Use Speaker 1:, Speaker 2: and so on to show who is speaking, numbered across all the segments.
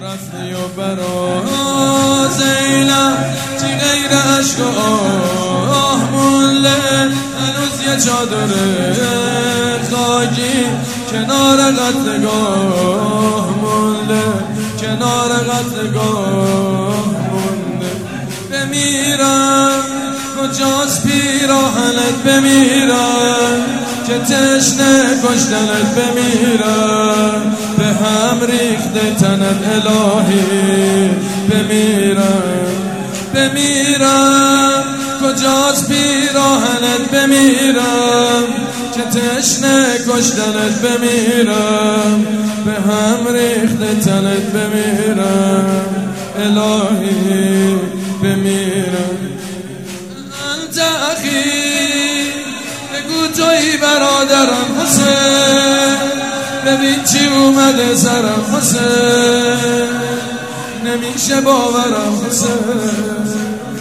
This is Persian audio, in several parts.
Speaker 1: رفتی و برا زینب چی غیر عشق و آه مونده هنوز یه چادر خاکی کنار قتلگاه مونده، کنار قتلگاه مونده. بمیرم کجاست پیراهنت، بمیرم که تشنه کشتنت، بمیرم به هم ریخته تنت الهی، بمیرم بمیرم کجاست پیراهنت، بمیرم که تشنه کشتنت، بمیرم به هم ریخته تنت، بمیرم الهی، بمیرم. انت اخی بگو توی برادرم حسین، ببین چی اومده سرم حسین، نمیشه باورم حسین.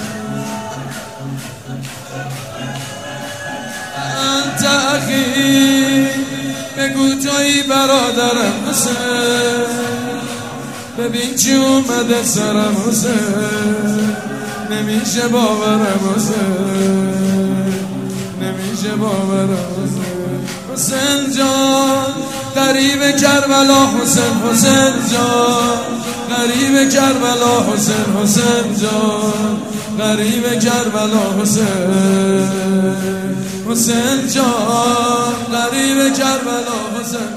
Speaker 1: انت اخی بگو توی برادرم حسین، ببین چی اومده سرم حسین، نمیشه باورم حسین، نمیشه باورم حسین. حسین جان غریب کربلا، حسین حسین جان غریب کربلا، حسین حسین جان غریب کربلا، حسین حسین جان غریب کربلا، حسین